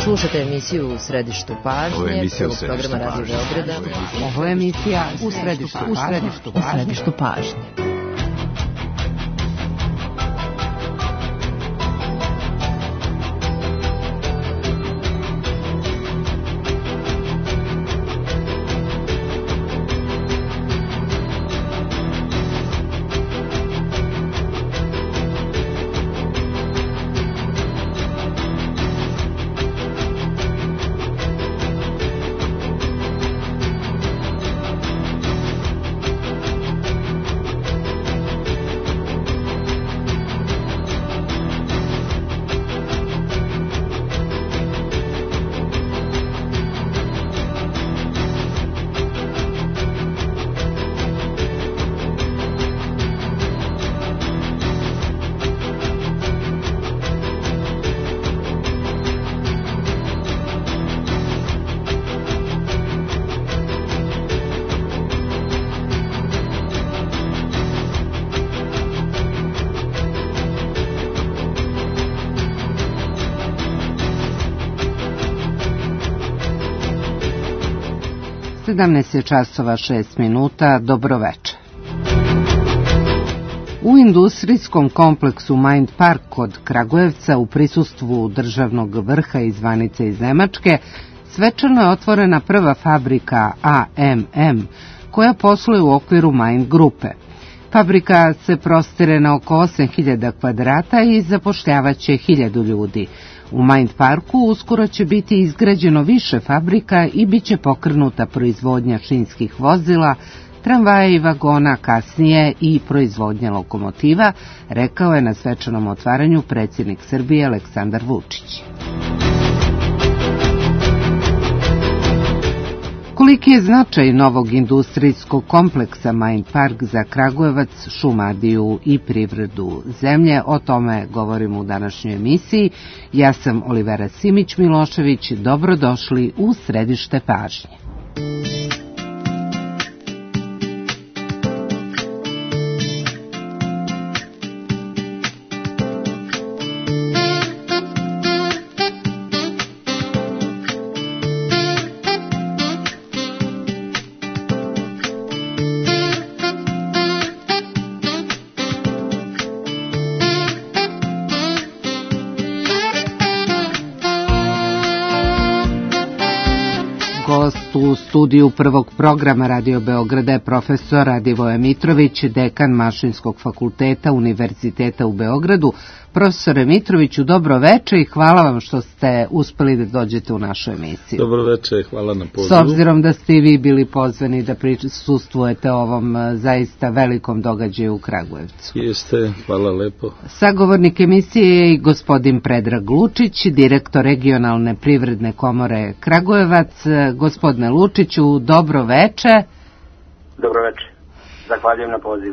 Slušate emisiju U središtu pažnje, prvog programa Radio Beograda. Ovo je emisija U središtu pažnje. časova 6 minuta, dobroveče. U industrijskom kompleksu Mind Park kod Kragujevca u prisustvu državnog vrha i zvanice iz Nemačke svečano je otvorena prva fabrika AMM koja posluje u okviru Mind grupe. Fabrika se prostire na oko 8000 kvadrata i zapošljavaće 1000 ljudi. U Mind Parku uskoro će biti izgrađeno više fabrika i bit će pokrenuta proizvodnja šinskih vozila, tramvaja i vagona, kasnije i proizvodnja lokomotiva, rekao je na svečanom otvaranju predsjednik Srbije Aleksandar Vučić. Koliki je značaj novog industrijskog kompleksa Mind Park za Kragujevac, Šumadiju i privredu zemlje, o tome govorimo u današnjoj emisiji. Ja sam Olivera Simić-Milošević, dobrodošli u središte pažnje. U studiju prvog programa Radio Beograda je profesor Radivoje Mitrović, dekan Mašinskog fakulteta Univerziteta u Beogradu. Profesore Mitroviću, dobro veče i hvala vam što ste uspeli da dođete u našu emisiju. Dobro veče, hvala na pozivu. S obzirom da ste i vi bili pozvani da prisustvujete ovom zaista velikom događaju u Kragujevcu. Jeste, hvala lepo. Sagovornik emisije je i gospodin Predrag Lučić, direktor regionalne privredne komore Kragujevac. Gospodine Lučiću, dobro veče. Dobro veče, zahvaljujem na pozivu.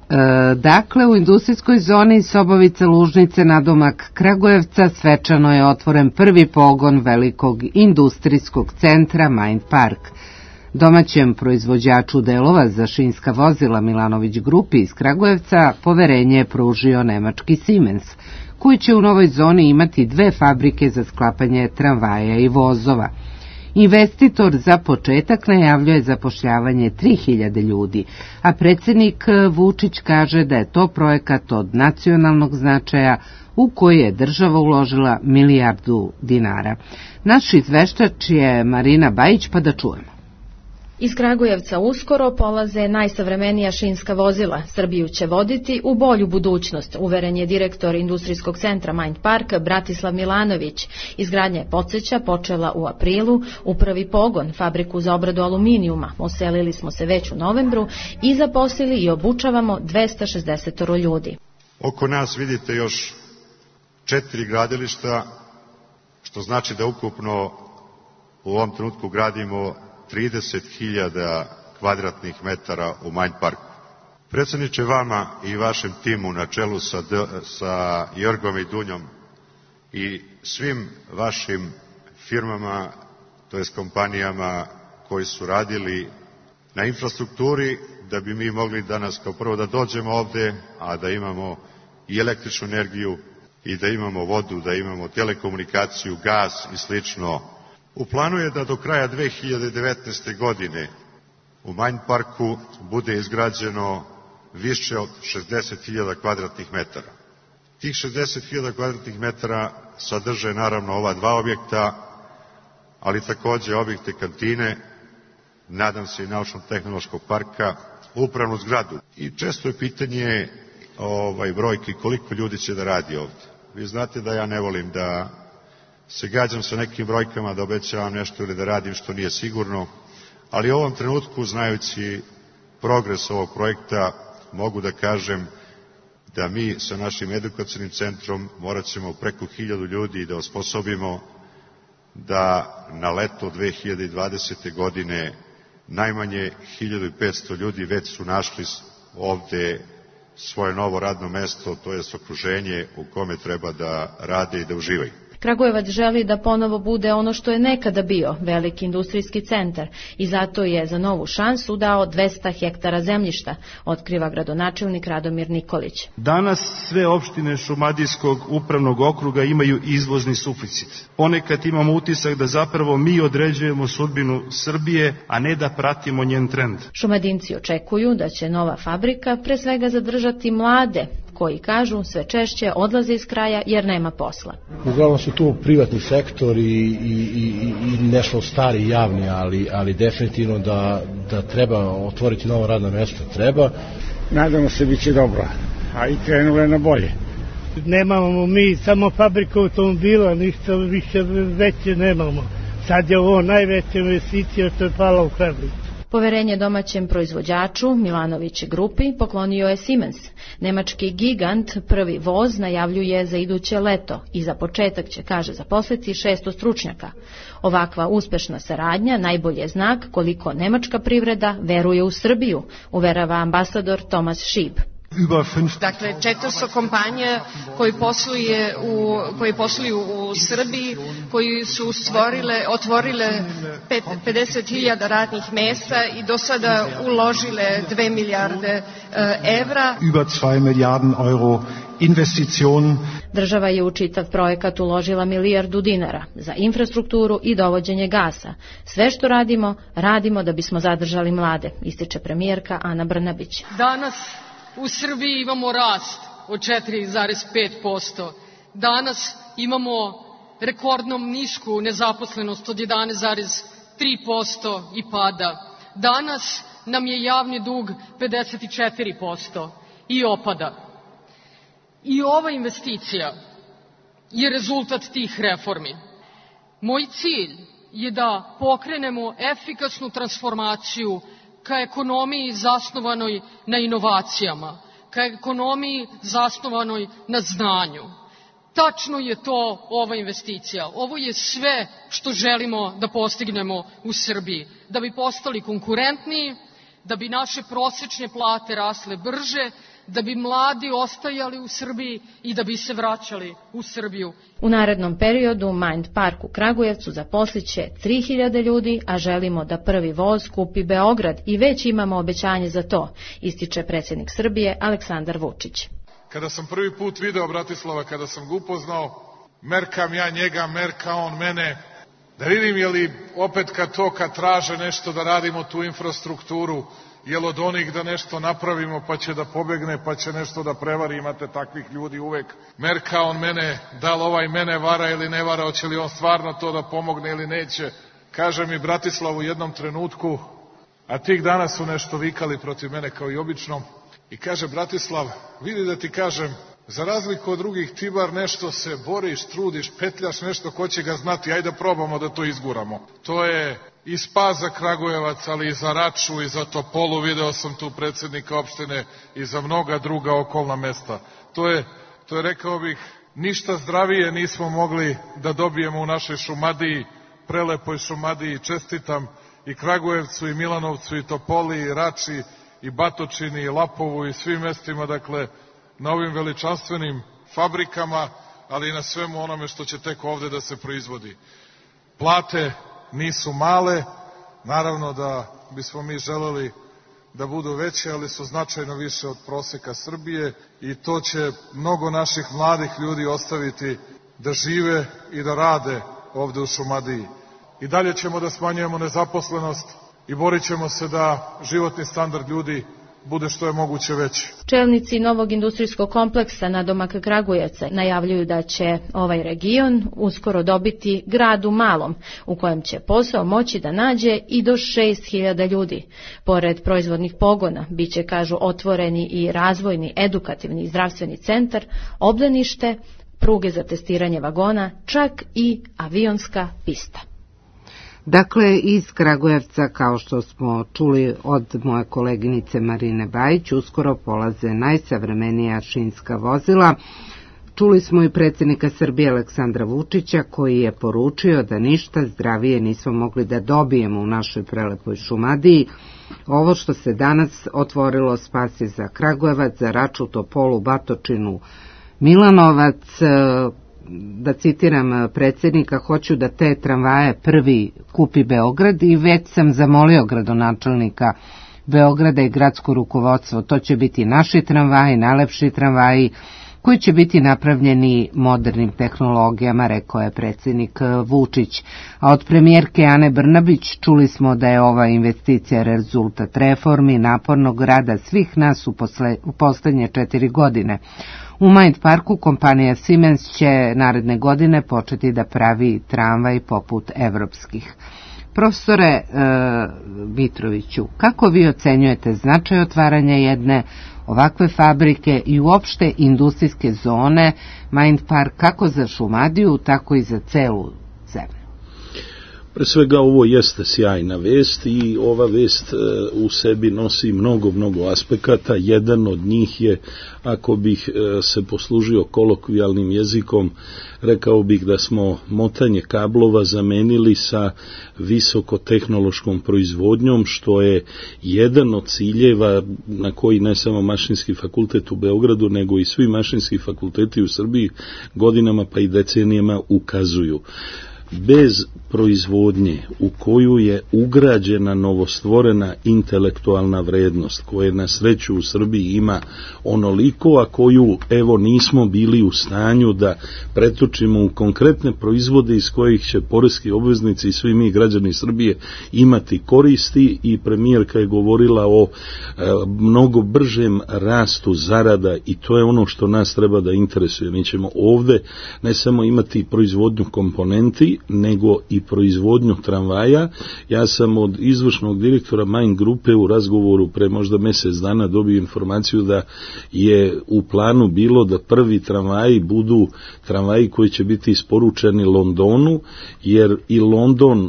Dakle, u industrijskoj zoni Sobovice Lužnice nadomak Kragujevca svečano je otvoren prvi pogon velikog industrijskog centra Mind Park. Domaćem proizvođaču delova za šinska vozila Milanović grupi iz Kragujevca poverenje je pružio nemački Siemens, koji će u novoj zoni imati 2 fabrike za sklapanje tramvaja i vozova. Investitor za početak najavljuje zapošljavanje 3000 ljudi, a predsjednik Vučić kaže da je to projekat od nacionalnog značaja u koji je država uložila $1 milijardu. Naš izveštač je Marina Bajić, pa da čujemo. Iz Kragujevca uskoro polaze najsavremenija šinska vozila. Srbiju će voditi u bolju budućnost, uveren je direktor industrijskog centra Mind Park Bratislav Milanović. Izgradnja je, podsjeća, počela u aprilu. U prvi pogon, fabriku za obradu aluminijuma, uselili smo se već u novembru i zaposlili i obučavamo 260 ljudi. Oko nas vidite još 4 gradilišta, što znači da ukupno u ovom trenutku gradimo 30.000 kvadratnih metara u Mind Parku. Predsjedniče, vama i vašem timu na čelu sa Jorgom i Dunjom i svim vašim firmama, to jest kompanijama koji su radili na infrastrukturi da bi mi mogli danas kao prvo da dođemo ovde, a da imamo i električnu energiju i da imamo vodu, da imamo telekomunikaciju, gas i slično. U planu je da do kraja 2019. godine u Mind Parku bude izgrađeno više od 60.000 kvadratnih metara. Tih 60.000 kvadratnih metara sadrže naravno ova dva objekta, ali takođe objekte kantine, nadam se i naučno-tehnološkog parka, upravnu zgradu. I često je pitanje brojki koliko ljudi će da radi ovde. Vi znate da ja ne volim da se gađam sa nekim brojkama, da obećavam nešto ili da radim što nije sigurno, ali u ovom trenutku, znajući progres ovog projekta, mogu da kažem da mi sa našim edukacijnim centrom morat ćemo preko 1000 ljudi da osposobimo da na leto 2020. godine najmanje 1500 ljudi već su našli ovde svoje novo radno mesto, to je okruženje u kome treba da rade i da uživaju. Kragujevac želi da ponovo bude ono što je nekada bio, veliki industrijski centar, i zato je za novu šansu dao 200 hektara zemljišta, otkriva gradonačelnik Radomir Nikolić. Danas sve opštine Šumadijskog upravnog okruga imaju izvozni suficit. Ponekad imamo utisak da zapravo mi određujemo sudbinu Srbije, a ne da pratimo njen trend. Šumadinci očekuju da će nova fabrika pre svega zadržati mlade, koji kažu sve češće odlaze iz kraja jer nema posla. Uglavnom su tu privatni sektor i nešto stari javni, ali definitivno da treba otvoriti novo radno mesto, treba. Nadamo se bit će dobro, a i krenulo je na bolje. Nemamo mi samo fabriku automobila, ništa više veće nemamo. Sad je ovo najveća investicija što je pala u Kragujevcu. Poverenje domaćem proizvođaču Milanović grupi poklonio je Siemens. Nemački gigant prvi voz najavljuje za iduće leto i za početak će, kaže, zaposliti 600 stručnjaka. Ovakva uspešna saradnja najbolje je znak koliko nemačka privreda veruje u Srbiju, uverava ambasador Tomas Šib. Dakle, 400 kompanija koji posluju u Srbiji, koji su otvorile 50.000 radnih mesta i do sada uložile 2 milijarde evra. Über 2 milijarden euro investicion. Država je u čitav projekat uložila 1 milijardu dinara za infrastrukturu i dovođenje gasa. Sve što radimo da bismo zadržali mlade, ističe premijerka Ana Brnabić. Danas u Srbiji imamo rast od 4,5%. Danas imamo rekordno nisku nezaposlenost od 11,3% i pada. Danas nam je javni dug 54% i opada. I ova investicija je rezultat tih reformi. Moj cilj je da pokrenemo efikasnu transformaciju ka ekonomiji zasnovanoj na inovacijama, ka ekonomiji zasnovanoj na znanju. Tačno je to ova investicija. Ovo je sve što želimo da postignemo u Srbiji, da bi postali konkurentniji, da bi naše prosečne plate rasle brže, da bi mladi ostajali u Srbiji i da bi se vraćali u Srbiju. U narednom periodu Mind Park u Kragujevcu zaposliće 3000 ljudi, a želimo da prvi voz kupi Beograd i već imamo obećanje za to, ističe predsjednik Srbije Aleksandar Vučić. Kada sam prvi put video Bratislava, kada sam ga upoznao, merkam ja njega, merka on mene, da vidim je li opet kad traže nešto da radimo tu infrastrukturu, jel od onih da nešto napravimo pa će da pobegne, pa će nešto da prevari, imate takvih ljudi uvek. Merka on mene, da li ovaj mene vara ili ne vara, hoće li on stvarno to da pomogne ili neće. Kaže mi Bratislav u jednom trenutku, a tih dana su nešto vikali protiv mene kao i obično, i kaže Bratislav, vidi da ti kažem, za razliku od drugih ti bar nešto se boriš, trudiš, petljaš nešto, ko će ga znati, ajde probamo da to izguramo. To je i spas za Kragujevac, ali i za Raču i za Topolu, video sam tu predsjednika opštine, i za mnoga druga okolna mesta. To je rekao bih, ništa zdravije nismo mogli da dobijemo u našoj Šumadiji, prelepoj Šumadiji. Čestitam i Kragujevcu i Milanovcu i Topoli i Rači i Batočini i Lapovu i svim mestima, dakle, na ovim veličanstvenim fabrikama, ali i na svemu onome što će tek ovde da se proizvodi. Plate nisu male, naravno da bismo mi želeli da budu veće, ali su značajno više od proseka Srbije i to će mnogo naših mladih ljudi ostaviti da žive i da rade ovde u Šumadiji. I dalje ćemo da smanjujemo nezaposlenost i borit ćemo se da životni standard ljudi bude što je moguće veći. Čelnici novog industrijskog kompleksa nadomak Kragujevca najavljuju da će ovaj region uskoro dobiti grad u malom, u kojem će posao moći da nađe i do 6.000 ljudi. Pored proizvodnih pogona, bit će, kažu, otvoreni i razvojni, edukativni i zdravstveni centar, obdanište, pruge za testiranje vagona, čak i avionska pista. Dakle, iz Kragujevca, kao što smo čuli od moje koleginice Marine Bajić, uskoro polaze najsavremenija šinska vozila. Čuli smo i predsjednika Srbije Aleksandra Vučića, koji je poručio da ništa zdravije nismo mogli da dobijemo u našoj prelepoj Šumadiji. Ovo što se danas otvorilo spas je za Kragujevac, za Raču, Topolu, Batočinu, Milanovac. Da citiram predsjednika, hoću da te tramvaje prvi kupi Beograd i već sam zamolio gradonačelnika Beograda i gradsko rukovodstvo. To će biti naši tramvaji, najlepši tramvaji koji će biti napravljeni modernim tehnologijama, rekao je predsjednik Vučić. A od premijerke Ane Brnabić čuli smo da je ova investicija rezultat reformi, napornog rada svih nas u poslednje 4 godine. U Mind Parku kompanija Siemens će naredne godine početi da pravi tramvaj poput evropskih. Profesore Mitroviću, kako vi ocenjujete značaj otvaranja jedne ovakve fabrike i uopšte industrijske zone Mind Park kako za Šumadiju, tako i za celu zemlju? Pre svega ovo jeste sjajna vest i ova vest u sebi nosi mnogo aspekata. Jedan od njih je, ako bih se poslužio kolokvijalnim jezikom, rekao bih da smo motanje kablova zamenili sa visokotehnološkom proizvodnjom, što je jedan od ciljeva na koji ne samo Mašinski fakultet u Beogradu, nego i svi mašinski fakulteti u Srbiji godinama pa i decenijama ukazuju. Bez proizvodnje u koju je ugrađena novostvorena intelektualna vrednost, koje na sreću u Srbiji ima onoliko, a koju evo nismo bili u stanju da pretočimo u konkretne proizvode iz kojih će poreski obveznici i svi mi građani Srbije imati koristi, i premijerka je govorila o mnogo bržem rastu zarada i to je ono što nas treba da interesuje. Mi ćemo ovde ne samo imati proizvodnju komponenti, nego i proizvodnju tramvaja. Ja sam od izvršnog direktora Mind grupe u razgovoru pre možda mjesec dana dobio informaciju da je u planu bilo da prvi tramvaji budu tramvaji koji će biti isporučeni Londonu, jer i London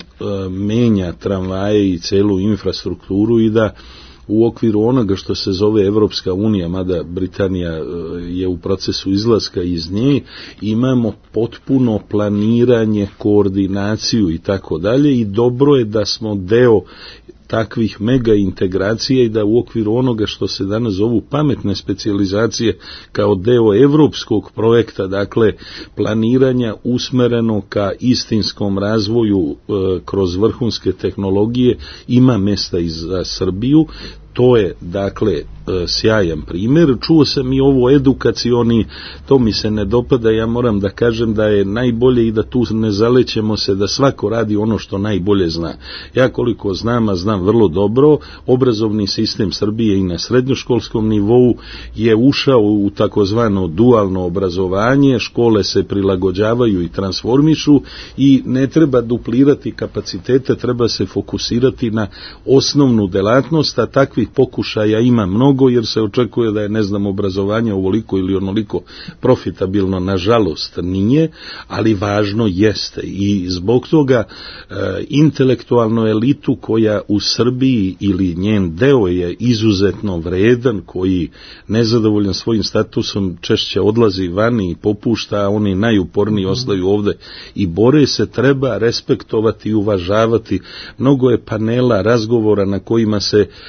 menja tramvaje i celu infrastrukturu i da u okviru onoga što se zove Evropska unija, mada Britanija je u procesu izlaska iz nje, imamo potpuno planiranje, koordinaciju i tako dalje, i dobro je da smo deo takvih mega integracija i da u okviru onoga što se danas zovu pametne specijalizacije kao deo evropskog projekta, dakle planiranja usmereno ka istinskom razvoju kroz vrhunske tehnologije, ima mjesta i za Srbiju. To je, dakle, sjajan primjer. Čuo sam i ovo edukacioni, to mi se ne dopada, ja moram da kažem da je najbolje i da tu ne zalećemo se da svako radi ono što najbolje zna. Ja koliko znam, a znam vrlo dobro, obrazovni sistem Srbije i na srednjoškolskom nivou je ušao u takozvano dualno obrazovanje, škole se prilagođavaju i transformišu i ne treba duplirati kapacitete, treba se fokusirati na osnovnu delatnost, a takvih pokušaja ima mnogo, jer se očekuje da je, ne znam, obrazovanje ovoliko ili onoliko profitabilno. Nažalost nije, ali važno jeste, i zbog toga intelektualnu elitu koja u Srbiji ili njen deo je izuzetno vredan, koji nezadovoljan svojim statusom češće odlazi vani i popušta, a oni najuporniji ostaju ovde i bore se, treba respektovati i uvažavati. Mnogo je panela, razgovora na kojima se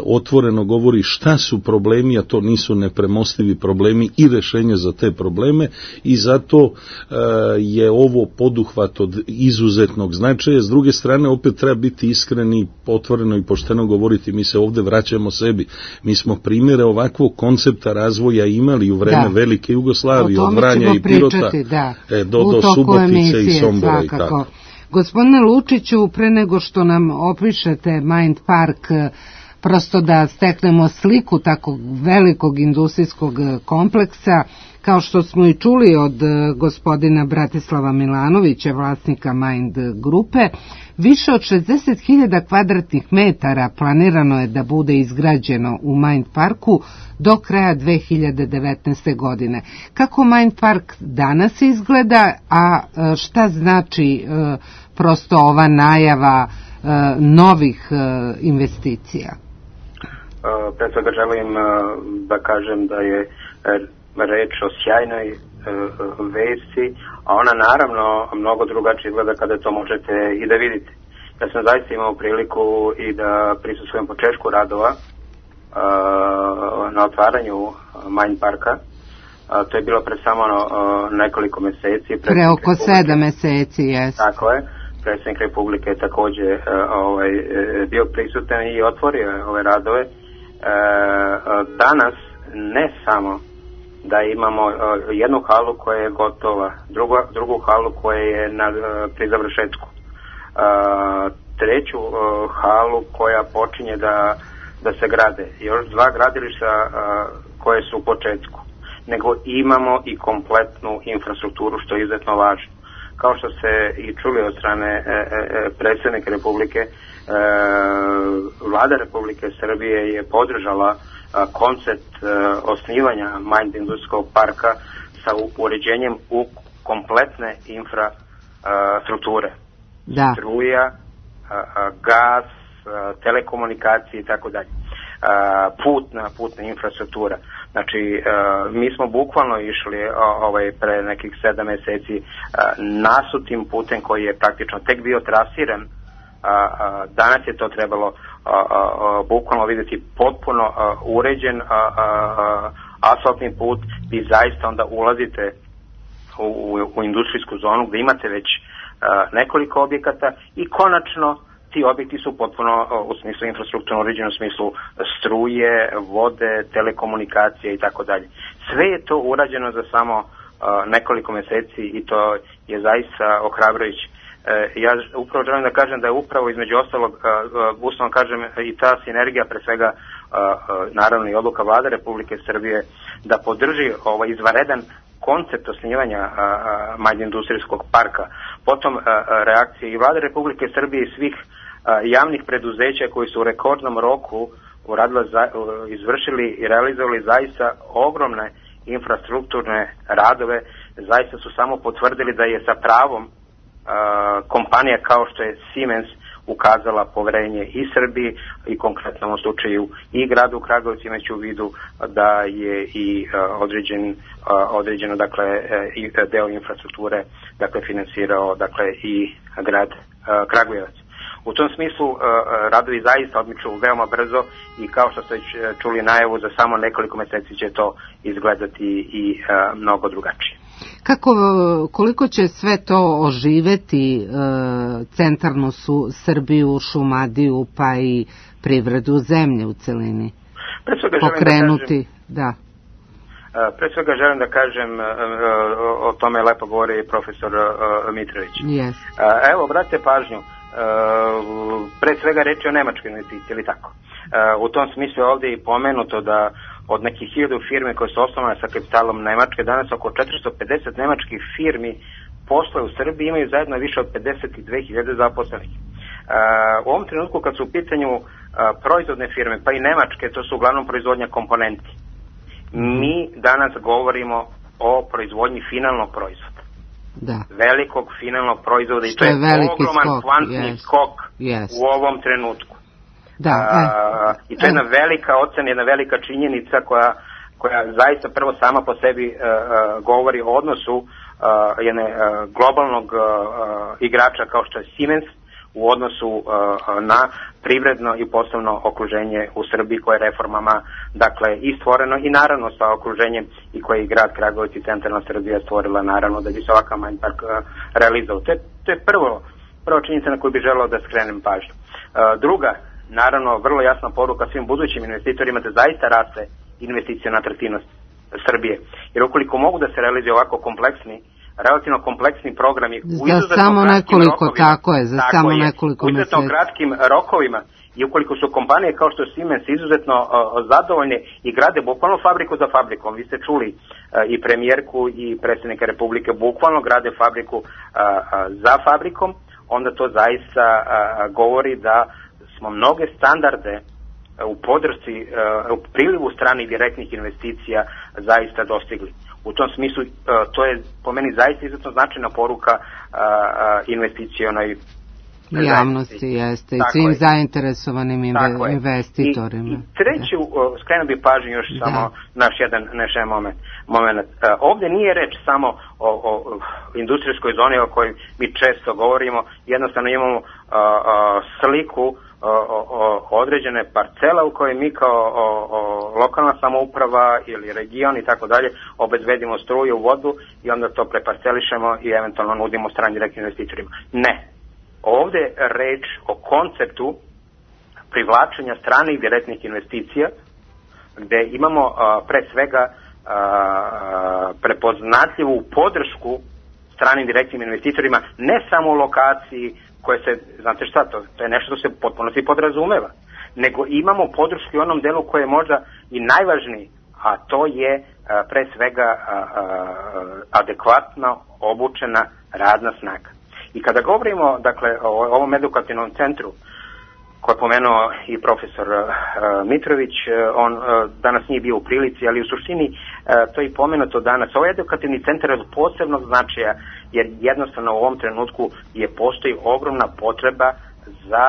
otvoreno govori šta su problemi, a to nisu nepremostivi problemi i rešenje za te probleme, i zato je ovo poduhvat od izuzetnog značaja. S druge strane, opet treba biti iskreni, otvoreno i pošteno govoriti, mi se ovde vraćamo sebi. Mi smo primjere ovakvog koncepta razvoja imali u vreme Velike Jugoslavije, od Vranja i Pirota do Subotice i Sombora i tako. Gospodine Lučiću, pre nego što nam opišete Mind Park, prosto da steknemo sliku takvog velikog industrijskog kompleksa, kao što smo i čuli od gospodina Bratislava Milanovića, vlasnika Mind grupe, više od 60.000 kvadratnih metara planirano je da bude izgrađeno u Mind Parku do kraja 2019. godine. Kako Mind Park danas izgleda, a šta znači prosto ova najava novih investicija? Pre svega želim da kažem da je reč o sjajnoj vesti, a ona naravno mnogo drugačije izgleda kada to možete i da vidite. Ja sam zaista imao priliku i da prisustvujem početku radova na otvaranju Mind Parka. To je bilo pred samo nekoliko meseci. Pre oko 7 meseci, jes. Tako je. Predsjednik Republike je takođe bio prisutan i otvorio ove radove. Danas ne samo da imamo jednu halu koja je gotova, drugu halu koja je pri završetku, treću halu koja počinje da se grade, još 2 gradilišta koje su u početku, nego imamo i kompletnu infrastrukturu, što je izuzetno važno. Kao što ste i čuli od strane predsjednika Republike, Vlada Republike Srbije je podržala koncept osnivanja Mind industrijskog parka sa uređenjem u kompletne infrastrukture. Struja, gas, telekomunikacije i tako dalje. Putna infrastruktura. Znači, mi smo bukvalno išli pre nekih 7 meseci nasutim putem koji je praktično tek bio trasiran. Danas je to trebalo bukvalno vidjeti potpuno uređen asfaltni put i zaista onda ulazite u industrijsku zonu gde imate već nekoliko objekata i konačno ti objekti su potpuno u smislu infrastrukturno uređeni, u smislu struje, vode, telekomunikacije i tako dalje. Sve je to urađeno za samo nekoliko meseci i to je zaista ohrabrujuće. Ja upravo želim da kažem da je upravo između ostalog, uslovno kažem, i ta sinergija, pre svega naravno i odluka Vlade Republike Srbije da podrži ovaj izvanredan koncept osnivanja Mind industrijskog parka, potom reakcije i Vlade Republike Srbije i svih javnih preduzeća koji su u rekordnom roku izvršili i realizovali zaista ogromne infrastrukturne radove, zaista su samo potvrdili da je sa pravom kompanija kao što je Siemens ukazala poverenje i Srbiji i konkretno u slučaju i gradu Kragujevcu, imajući u vidu da je i određeno dakle i deo infrastrukture dakle finansirao dakle i grad Kragujevac. U tom smislu radovi zaista odmiču veoma brzo i kao što ste čuli najavu, za samo nekoliko meseci će to izgledati i mnogo drugačije. Koliko će sve to oživeti centralnu Srbiju, Šumadiju, pa i privredu zemlje u celini? Pokrenuti, da. Pre svega želim da kažem, o tome lepo govori profesor Mitrović. Yes. Evo, obratite pažnju, pre svega reći o nemačkoj investiciji, ili tako. U tom smislu ovdje je pomenuto da od nekih 1000 firme koje su osnovane sa kapitalom Nemačke, danas oko 450 nemačkih firmi posle u Srbiji, imaju zajedno više od 52.000 zaposlenih. U ovom trenutku kad su u pitanju proizvodne firme, pa i nemačke, to su uglavnom proizvodnja komponenti. Mi danas govorimo o proizvodnji finalnog proizvoda. Da. Velikog finalnog proizvoda i to je ogroman kvantni skok u ovom trenutku. Da, I to je jedna velika ocena, jedna velika činjenica koja zaista prvo sama po sebi govori o odnosu jedne globalnog igrača kao što je Siemens u odnosu na privredno i poslovno okruženje u Srbiji koje je reformama dakle i stvoreno i naravno sa okruženjem i koje i grad Kragujevac i centralna Srbija stvorila naravno da bi se ovakav Mind Park realizovao. To je prva činjenica na koju bi želeo da skrenem pažnju. Druga, naravno vrlo jasna poruka svim budućim investitorima da zaista raste investicija na atraktivnost Srbije. Jer ukoliko mogu da se realizuju ovako relativno kompleksni programi u izuzetno kratkim rokovima i ukoliko su kompanije kao što je Siemens izuzetno zadovoljne i grade bukvalno fabriku za fabrikom, vi ste čuli i premijerku i predsjednika Republike bukvalno grade fabriku za fabrikom, onda to zaista govori da smo mnoge standarde u podršci, u prilivu stranih direktnih investicija zaista dostigli. U tom smislu to je po meni zaista izuzetno značajna poruka investicionoj javnosti jeste i svim zainteresovanim investitorima. I treću, skrenuo bih pažnju još samo naš jedan moment. Ovdje nije reč samo o industrijskoj zoni o kojoj mi često govorimo, jednostavno imamo sliku određene parcela u kojoj mi kao lokalna samouprava ili region i tako dalje obezbedimo struju, vodu i onda to preparcelišemo i eventualno nudimo stranim direktnim investitorima. Ne. Ovdje je reč o konceptu privlačenja stranih direktnih investicija gdje imamo pre svega prepoznatljivu podršku stranim direktnim investitorima ne samo u lokaciji koje se, znate šta, to je nešto što se potpuno si podrazumeva, nego imamo podršku i onom delu koje je možda i najvažniji, a to je pre svega adekvatno obučena radna snaga. I kada govorimo dakle o ovom edukativnom centru koje je pomenuo i profesor Mitrović, on danas nije bio u prilici, ali u suštini to je i pomenuto danas. Ovaj edukativni centar je od posebnog značaja jer jednostavno u ovom trenutku postoji ogromna potreba za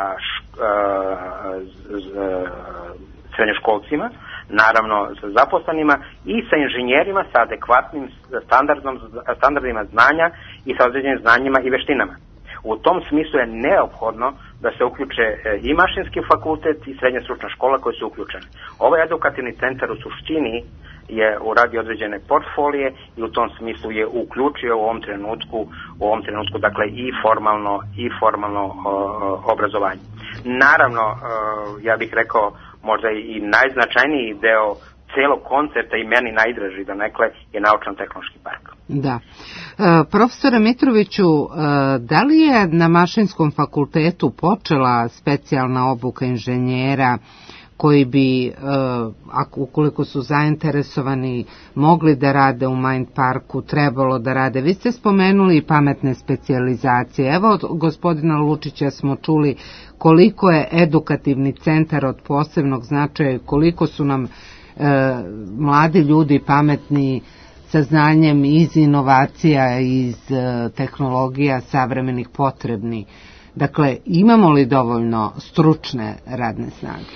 srednjoškolcima, naravno sa zaposlenima i sa inženjerima sa adekvatnim standardima znanja i sa određenim znanjima i veštinama. U tom smislu je neophodno da se uključe i mašinski fakultet i srednja stručna škola koji su uključeni. Ovaj edukativni centar u suštini je uradio određene portfolije i u tom smislu je uključio u ovom trenutku dakle i formalno obrazovanje. Naravno, ja bih rekao možda i najznačajniji deo celog koncepta i meni najdraži donekle je naučno-tehnološki park. Da. Profesore Mitroviću, da li je na Mašinskom fakultetu počela specijalna obuka inženjera koji bi, ukoliko su zainteresovani, mogli da rade u Mind Parku, trebalo da rade? Vi ste spomenuli pametne specijalizacije. Evo, od gospodina Lučića smo čuli koliko je edukativni centar od posebnog značaja, koliko su nam mladi ljudi pametni sa znanjem iz inovacija, iz tehnologija savremenih potrebni. Dakle, imamo li dovoljno stručne radne snage?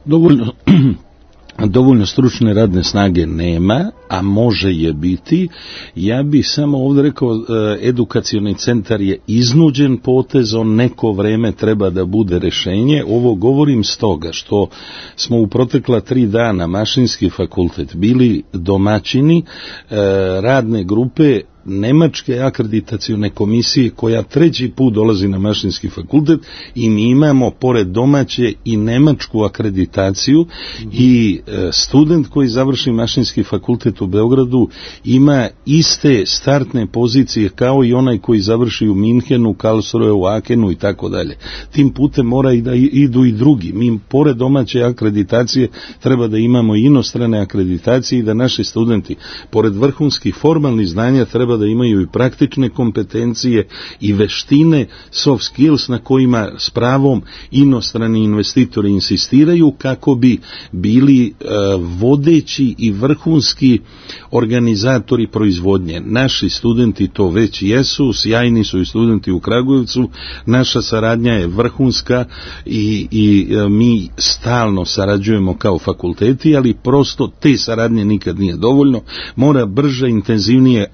Dovoljno stručne radne snage nema, a može je biti. Ja bih samo ovdje rekao, edukacioni centar je iznuđen potez, on neko vreme treba da bude rešenje. Ovo govorim stoga što smo u protekla 3 dana Mašinski fakultet bili domaćini radne grupe Nemačke akreditacione komisije koja 3. put dolazi na Mašinski fakultet i mi imamo pored domaće i nemačku akreditaciju i student koji završi Mašinski fakultet u Beogradu ima iste startne pozicije kao i onaj koji završi u Minhenu, Karlsruheu, Akenu i tako dalje. Tim putem mora i da idu i drugi. Mi pored domaće akreditacije treba da imamo i inostrane akreditacije i da naši studenti pored vrhunskih formalnih znanja treba da imaju i praktične kompetencije i veštine, soft skills na kojima s pravom inostrani investitori insistiraju kako bi bili vodeći i vrhunski organizatori proizvodnje. Naši studenti to već jesu, sjajni su i studenti u Kragujevcu, naša saradnja je vrhunska i mi stalno sarađujemo kao fakulteti, ali prosto te saradnje nikad nije dovoljno, mora brže, intenzivnije, ako je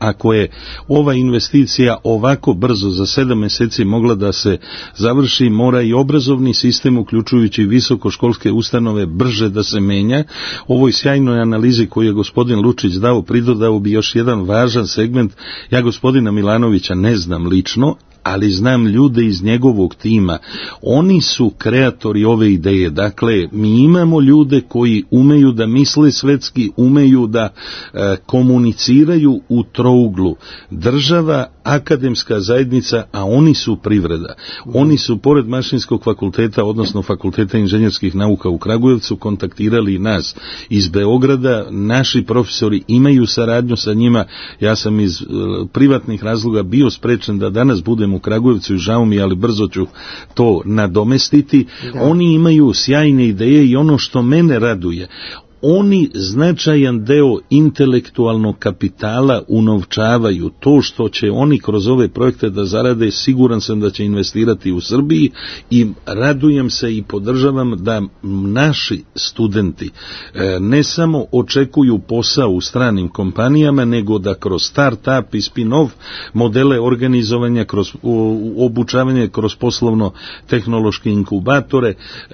je ova investicija ovako brzo za 7 meseci mogla da se završi, mora i obrazovni sistem, uključujući visokoškolske ustanove, brže da se menja. Ovoj sjajnoj analizi koju je gospodin Lučić dao, pridodao bi još jedan važan segment. Ja gospodina Milanovića ne znam lično, ali znam ljude iz njegovog tima. Oni su kreatori ove ideje. Dakle, mi imamo ljude koji umeju da misle svetski, umeju da komuniciraju u trouglu. Država, akademska zajednica, a oni su privreda. Oni su, pored Mašinskog fakulteta, odnosno Fakulteta inženjerskih nauka u Kragujevcu, kontaktirali nas iz Beograda. Naši profesori imaju saradnju sa njima. Ja sam iz privatnih razloga bio sprečen da danas budem u Kragujevcu i žao mi, ali brzo ću to nadomestiti. Da. Oni imaju sjajne ideje i ono što mene raduje, oni značajan deo intelektualnog kapitala unovčavaju. To što će oni kroz ove projekte da zarade, siguran sam da će investirati u Srbiji i radujem se i podržavam da naši studenti ne samo očekuju posao u stranim kompanijama, nego da kroz start-up i spin-off modele organizovanja, kroz obučavanje, kroz poslovno-tehnološke inkubatore,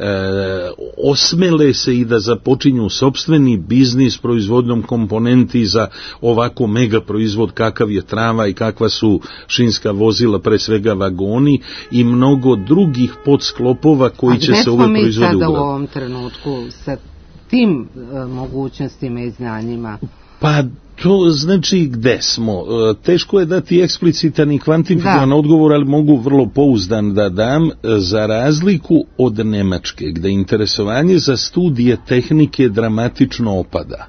osmele se i da započinju sopstveni biznis proizvodnom komponenti za ovako mega proizvod kakav je trava i kakva su šinska vozila, pre svega vagoni i mnogo drugih podsklopova koji će se ove proizvode ugraditi. A gde smo mi sada u ovom trenutku sa tim mogućnostima i znanjima? Pa to znači gde smo. Teško je dati eksplicitan i kvantifikovan odgovor, ali mogu vrlo pouzdan da dam, za razliku od Nemačke, gde interesovanje za studije tehnike dramatično opada.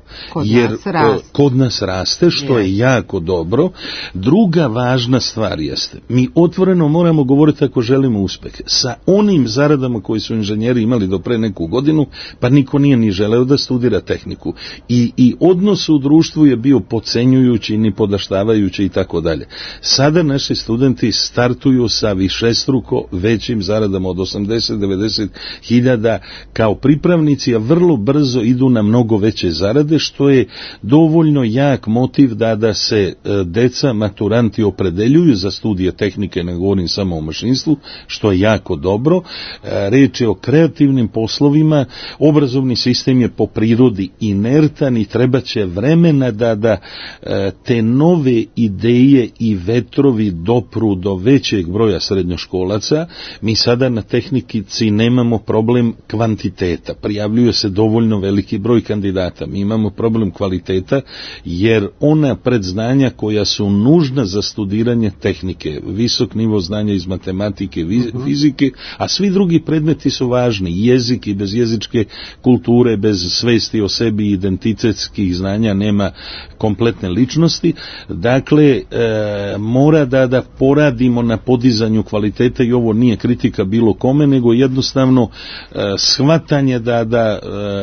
Kod nas raste, što je jako dobro. Druga važna stvar jeste, mi otvoreno moramo govoriti ako želimo uspeh. Sa onim zaradama koji su inženjeri imali do pre neku godinu, pa niko nije ni želeo da studira tehniku. I odnos u društvu je bio podcenjujući, ni podaštavajući i tako dalje. Sada naši studenti startuju sa višestruko većim zaradama od 80-90 hiljada kao pripravnici, a vrlo brzo idu na mnogo veće zarade, što je dovoljno jak motiv da se deca, maturanti opredeljuju za studije tehnike, ne govorim samo o mašinstvu, što je jako dobro. Reč je o kreativnim poslovima, obrazovni sistem je po prirodi inertan i treba će vremena da te nove ideje i vetrovi dopru do većeg broja srednjoškolaca. Mi sada na tehnikici nemamo problem kvantiteta, prijavljuje se dovoljno veliki broj kandidata. Mi imamo problem kvaliteta, jer ona predznanja koja su nužna za studiranje tehnike, visok nivo znanja iz matematike, fizike, a svi drugi predmeti su važni. Jezik i bez jezičke kulture, bez svesti o sebi i identitetskih znanja nema kompletne ličnosti. Dakle, mora da poradimo na podizanju kvaliteta i ovo nije kritika bilo kome, nego jednostavno shvatanje da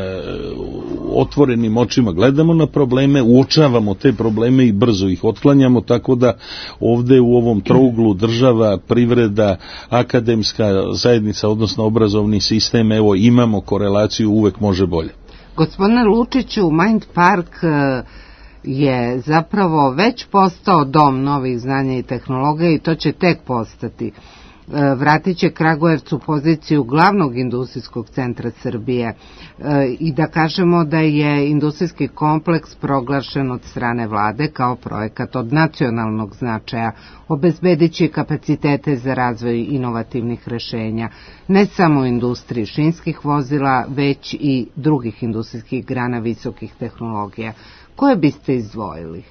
otvorenim očima gledamo na probleme, uočavamo te probleme i brzo ih otklanjamo, tako da ovde u ovom trouglu država, privreda, akademska zajednica, odnosno obrazovni sistem, evo imamo korelaciju, uvek može bolje. Gospodine Lučiću, Mind Park je zapravo već postao dom novih znanja i tehnologija i to će tek postati. Vratit će Kragujevcu poziciju glavnog industrijskog centra Srbije i da kažemo da je industrijski kompleks proglašen od strane vlade kao projekat od nacionalnog značaja, obezbedit će kapacitete za razvoj inovativnih rešenja, ne samo u industriji šinskih vozila, već i drugih industrijskih grana visokih tehnologija. Koje biste izdvojili?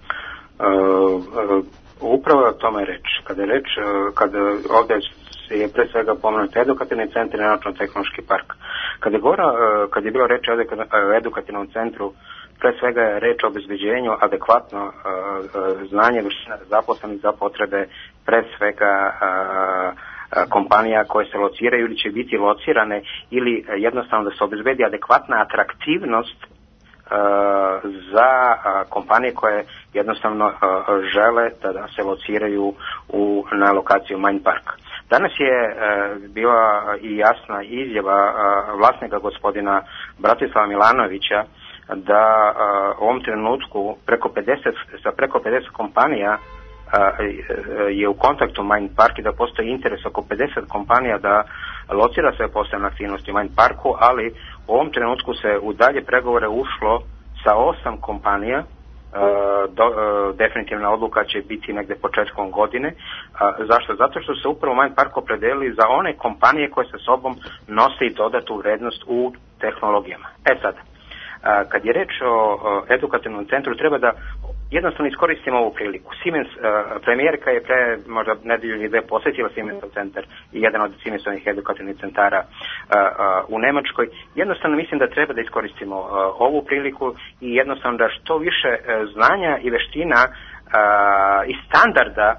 Upravo o tome je reč. Kada ovdje je pre svega pomenut edukativni centar i naučno-tehnološki park. Kad je bilo reč o edukativnom centru, pre svega je reč o obezbeđenju adekvatno znanje veština zaposlenih za potrebe pre svega kompanija koje se lociraju ili će biti locirane, ili jednostavno da se obezbedi adekvatna atraktivnost za kompanije koje jednostavno žele da se lociraju na lokaciju Mind Park. Danas je bila i jasna izjava vlasnika gospodina Bratislava Milanovića da u ovom trenutku sa preko 50 kompanija je u kontaktu Mind Park i da postoji interes oko 50 kompanija da locira sve posebne aktivnosti u Mind Parku, ali u ovom trenutku se u dalje pregovore ušlo sa 8 kompanija. Definitivna odluka će biti negde početkom godine. Zašto? Zato što se upravo Mind Park opredelili za one kompanije koje sa sobom nose i dodatu vrednost u tehnologijama. Sad, kad je reč o edukativnom centru, treba da jednostavno iskoristimo ovu priliku. Siemens, premijerka je pre možda nedelju ili dve posjetila Siemensov centar i jedan od Siemensovih edukativnih centara u Nemačkoj. Jednostavno mislim da treba da iskoristimo ovu priliku i jednostavno da što više znanja i veština i standarda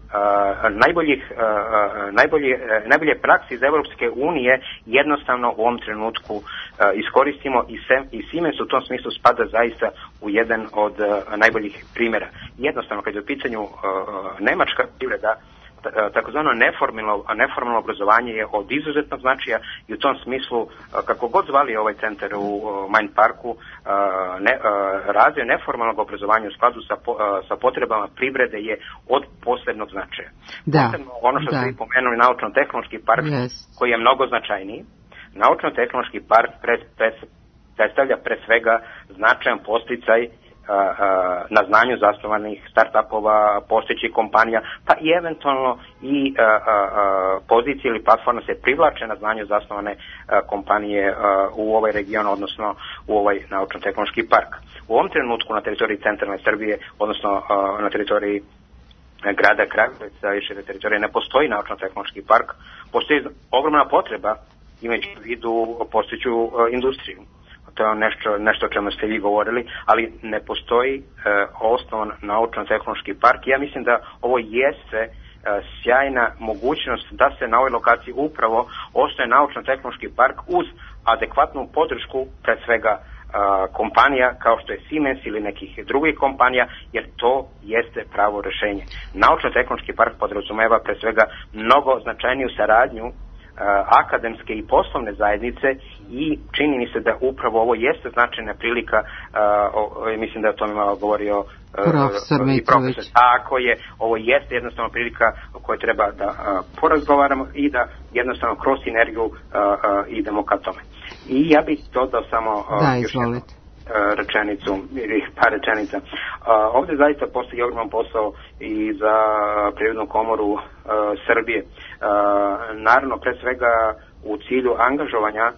najbolje praksi iz Evropske unije jednostavno u ovom trenutku iskoristimo i Siemens u tom smislu spada zaista u jedan od najboljih primjera. Jednostavno, kad je u pitanju nemačka privreda, takozvano neformalno obrazovanje je od izuzetnog značaja i u tom smislu, kako god zvali ovaj centar u Mind Parku, razvoj neformalnog obrazovanja u skladu sa potrebama privrede je od posebnog značaja. Posebno ono što ste pomenuli, naučno-tehnološki park, koji je mnogo značajniji. Naučno-tehnološki park predstavlja pre svega značajan podsticaj na znanju zasnovanih start-upova, postojećih kompanija, pa i eventualno i pozicije ili platforma se privlače na znanju zasnovane kompanije u ovaj region, odnosno u ovaj naučno-tehnološki park. U ovom trenutku na teritoriji centralne Srbije, odnosno na teritoriji grada Kragujevca i šire teritorije ne postoji naučno-tehnološki park, postoji ogromna potreba imajući u vidu postojeću industriju. To je nešto o čemu ste vi govorili, ali ne postoji osnovan naučno-tehnološki park. Ja mislim da ovo jeste sjajna mogućnost da se na ovoj lokaciji upravo osnuje naučno-tehnološki park uz adekvatnu podršku pre svega kompanija kao što je Siemens ili nekih drugih kompanija, jer to jeste pravo rešenje. Naučno-tehnološki park podrazumeva pre svega mnogo značajniju saradnju akademske i poslovne zajednice i čini mi se da upravo ovo jeste značajna prilika, mislim da je o tome malo govorio profesor Mitrović. Tako je, ovo jeste jednostavno prilika o kojoj treba da porazgovaramo i da jednostavno kroz sinergiju idemo ka tome. I ja bih dodao samo još jednu rečenicu ili par rečenica. Ovdje zaista postoji ogroman posao i za Privrednu komoru Srbije. Naravno, pre svega u cilju angažovanja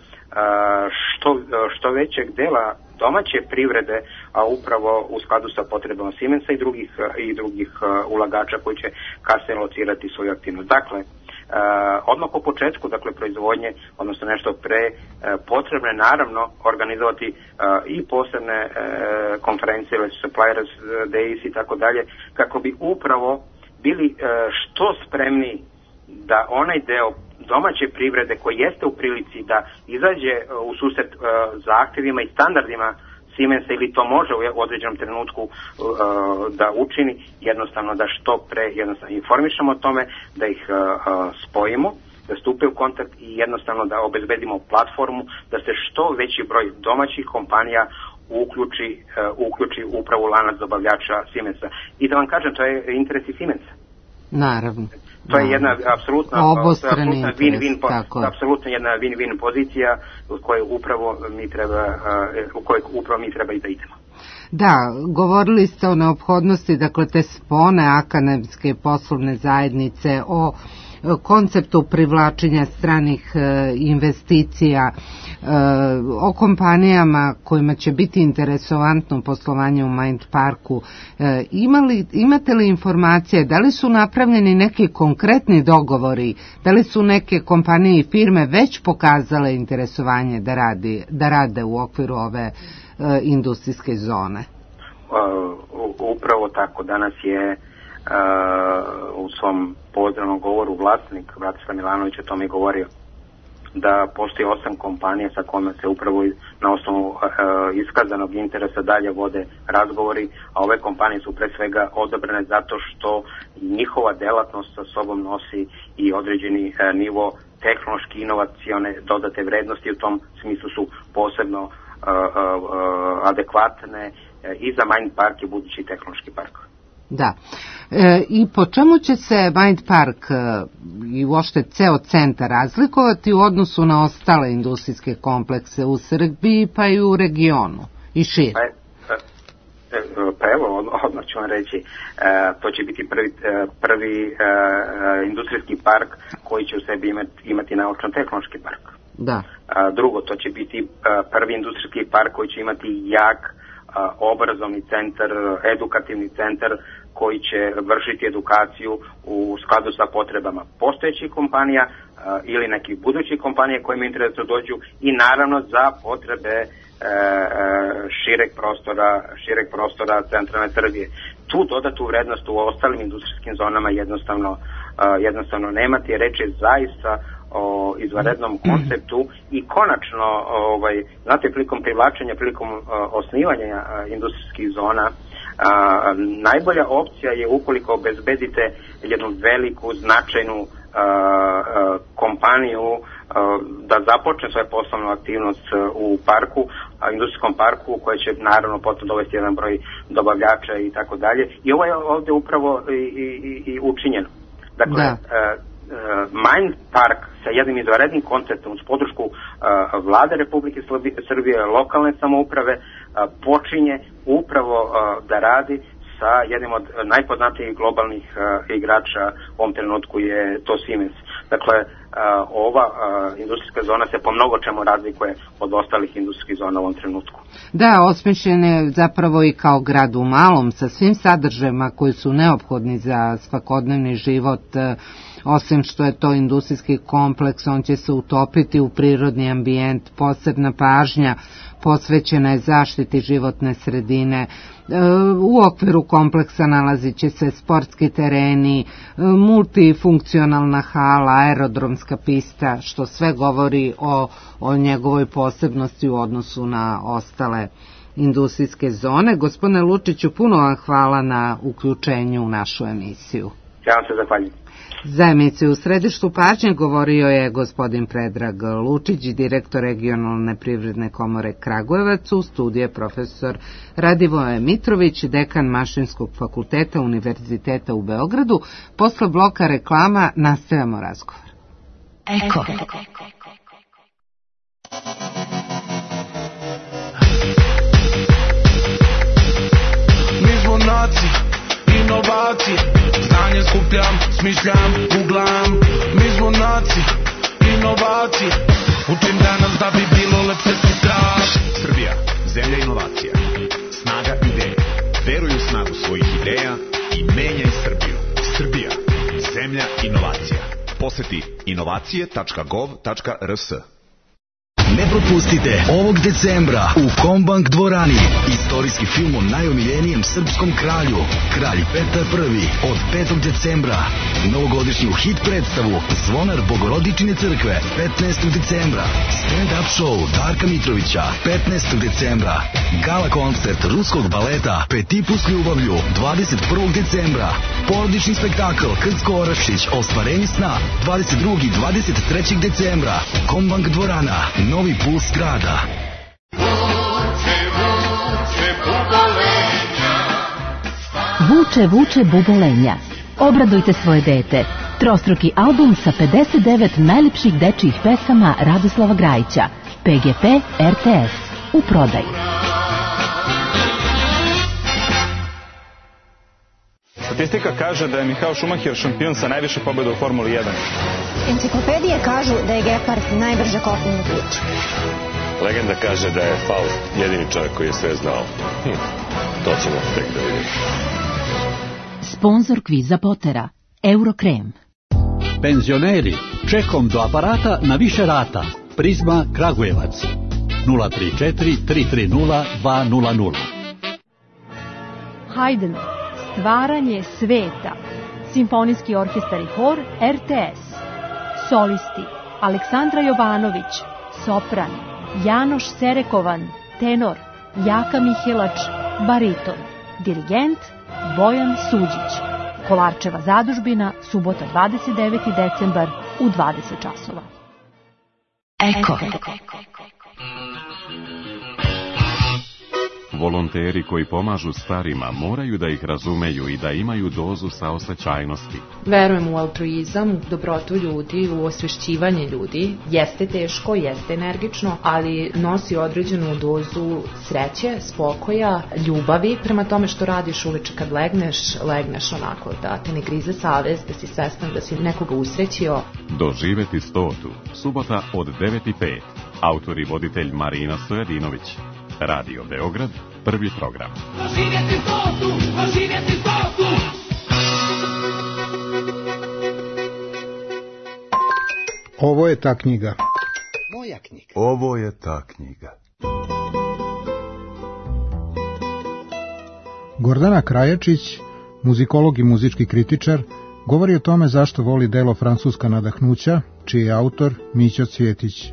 što većeg dela domaće privrede, a upravo u skladu sa potrebama Siemensa i drugih ulagača koji će kasnije locirati svoju aktivnost. Dakle, odmah po početku, proizvodnje, odnosno nešto pre, potrebno je naravno organizovati i posebne konferencije, suppliers days i tako dalje, kako bi upravo bili što spremni da onaj deo domaće privrede koji jeste u prilici da izađe u susret zahtjevima i standardima Siemensa ili to može u određenom trenutku da učini, jednostavno da što pre jednostavno informišemo o tome, da ih spojimo, da stupe u kontakt i jednostavno da obezbedimo platformu, da se što veći broj domaćih kompanija uključi upravo u lanac dobavljača Siemensa. I da vam kažem, to je interes i Siemensa. Naravno. To je jedna apsolutna win-win pozicija u kojoj upravo mi treba i da idemo. Da, govorili ste o neophodnosti, te spone akademske i poslovne zajednice, o konceptu privlačenja stranih investicija, o kompanijama kojima će biti interesantno poslovanje u Mind Parku. Imate li informacije, da li su napravljeni neki konkretni dogovori, da li su neke kompanije i firme već pokazale interesovanje da rade u okviru ove industrijske zone? Upravo tako, danas je u svom pozdravnom govoru vlasnik Bratislav Milanović o tome govorio da postoji 8 kompanija sa kojima se upravo na osnovu iskazanog interesa dalje vode razgovori, a ove kompanije su pre svega odabrane zato što njihova delatnost sa sobom nosi i određeni nivo tehnološki inovacione dodate vrednosti, u tom smislu su posebno adekvatne i za Mind Park i budući tehnološki park. Da. I po čemu će se Mind Park i uopšte ceo centar razlikovati u odnosu na ostale industrijske komplekse u Srbiji pa i u regionu i šire? Pa evo, odmah ću vam reći, to će biti prvi industrijski park koji će u sebi imati naučno-tehnološki park. Da. Drugo, to će biti prvi industrijski park koji će imati jak obrazovni centar, edukativni centar koji će vršiti edukaciju u skladu sa potrebama postojećih kompanija ili nekih budućih kompanija kojima interes da dođu i naravno za potrebe šireg prostora centralne Srbije. Tu dodatu vrednost u ostalim industrijskim zonama jednostavno nemate, reč je zaista o izvanrednom konceptu i konačno, znate, prilikom privlačenja, prilikom osnivanja industrijskih zona, najbolja opcija je ukoliko obezbedite jednu veliku, značajnu kompaniju da započne svoju poslovnu aktivnost u parku, industrijskom parku, koja će naravno potom dovesti jedan broj dobavljača i tako dalje. I ovo je ovde upravo i učinjeno. Dakle, Mind Park sa jednim izvanrednim konceptom uz podršku vlade Republike Srbije, lokalne samouprave, počinje upravo da radi sa jednim od najpoznatijih globalnih igrača u ovom trenutku je to Siemens. Dakle, ova industrijska zona se po mnogo čemu razlikuje od ostalih industrijskih zona u ovom trenutku. Da, osmišljen je zapravo i kao grad u malom sa svim sadržajima koji su neophodni za svakodnevni život. Osim što je to industrijski kompleks, on će se utopiti u prirodni ambijent, posebna pažnja posvećena je zaštiti životne sredine. U okviru kompleksa nalazit će se sportski tereni, multifunkcionalna hala, aerodromska pista, što sve govori o njegovoj posebnosti u odnosu na ostale industrijske zone. Gospodine Lučiću, puno vam hvala na uključenju u našu emisiju. Ja vam se zahvaljujem. Za emisiju U središtu pažnje govorio je gospodin Predrag Lučić, direktor regionalne privredne komore Kragujevac, u studiju je profesor Radivoje Mitrović, dekan Mašinskog fakulteta Univerziteta u Beogradu. Posle bloka reklama nastavljamo razgovor. Eko. Mi smo naci, inovacije, znanje skupljam, smišljam, googlam. Mi smo naci, inovacije, učim danas da bi bilo lepše sutra. Srbija, zemlja inovacija, snaga ideje. Veruj u snagu svojih ideja i menjaj Srbiju. Srbija, zemlja inovacija. Poseti inovacije.gov.rs. Ne propustite ovog decembra u Kombank dvorani istorijski film o najomiljenijem srpskom kralju, Kralj Petar I, od 5. decembra. Novogodišnju hit predstavu Zvonar Bogorodičine crkve 15. decembra. Stand-up show Darka Mitrovića 15. decembra. Gala koncert ruskog baleta Petipu s ljubavlju 21. decembra. Porodični spektakl Krcko Orašić Ostvarenje sna 22. i 23. decembra. Kombank dvorana, novi puls grada. Vuče, vuče bubolenja. Obradujte svoje dete. Trostruki album sa 59 najlepših dečijih pesama Radoslava Grajića. PGP RTS. U prodaju. Statistika kaže da je Michael Schumacher šampion sa najviše pobjeda u Formuli 1. Enciklopedije kažu da je Gepard najbrže kopneni ptič. Legenda kaže da je Faust jedini čovjek koji je sve znao. To ćemo tek da vidimo. Sponzor kviza Potera, Eurokrem. Penzioneri, čekom do aparata na više rata. Prizma Kragujevac. 034 330 200. Haydn, Stvaranje sveta. Simfonijski orkestar i hor RTS. Solisti Aleksandra Jovanović, sopran, Janoš Serekovan, tenor, Jaka Mihelač, bariton, dirigent Bojan Suđić. Kolarčeva zadužbina, subota 29. decembar u 20 časova. Eko. Volonteri koji pomažu starima moraju da ih razumeju i da imaju dozu saosećajnosti. Verujem u altruizam, u dobrotu ljudi, u osvešćivanje ljudi. Jeste teško, jeste energično, ali nosi određenu dozu sreće, spokoja, ljubavi prema tome što radiš uveče kad legneš onako da te ne grize savest, da si svestan da si nekoga usrećio. Doživeti 100. Subota od 9:05. Autor i voditelj Marina Stojadinović. Radio Beograd, prvi program. Doživjeti 100. Ovo je ta knjiga. Moja knjiga. Ovo je ta knjiga. Gordana Krajačić, muzikolog i muzički kritičar, govori o tome zašto voli delo Francuska nadahnuća, čiji je autor Mićo Cvjetić.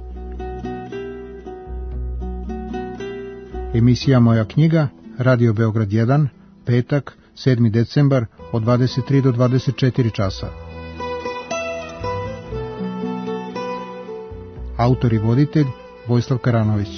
Emisija Moja knjiga, Radio Beograd 1, petak, 7. decembar, od 23 do 24 časa. Autor i voditelj Vojislav Karanović.